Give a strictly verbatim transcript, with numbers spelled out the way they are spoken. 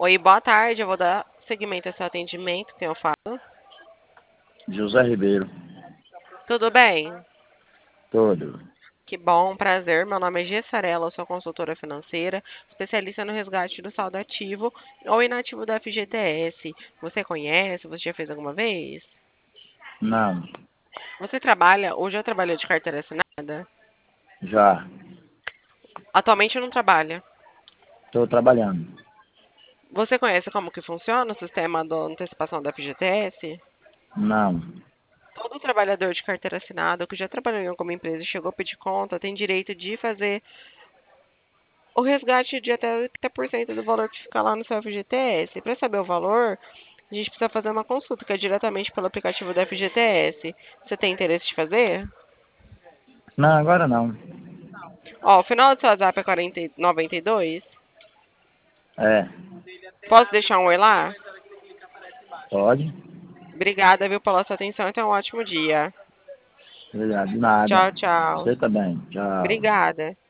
Oi, boa tarde. Eu vou dar seguimento ao seu atendimento, quem eu falo. José Ribeiro. Tudo bem? Todo. Que bom, prazer. Meu nome é Gessarela, eu sou consultora financeira, especialista no resgate do saldo ativo ou inativo da F G T S. Você conhece? Você já fez alguma vez? Não. Você trabalha ou já trabalhou de carteira assinada? Já. Atualmente não trabalha. Estou trabalhando. Você conhece como que funciona o sistema da antecipação da F G T S? Não. Todo trabalhador de carteira assinada que já trabalhou em alguma empresa e chegou a pedir conta tem direito de fazer o resgate de até oitenta por cento do valor que fica lá no seu F G T S. Para saber o valor, a gente precisa fazer uma consulta, que é diretamente pelo aplicativo da F G T S. Você tem interesse de fazer? Não, agora não. Ó, o final do seu WhatsApp é quarenta e noventa e dois. É. Posso deixar um oi lá? Pode? Obrigada, viu, pela sua atenção e tenha um ótimo dia. Obrigado. De nada. Tchau, tchau. Você também. Tchau. Obrigada.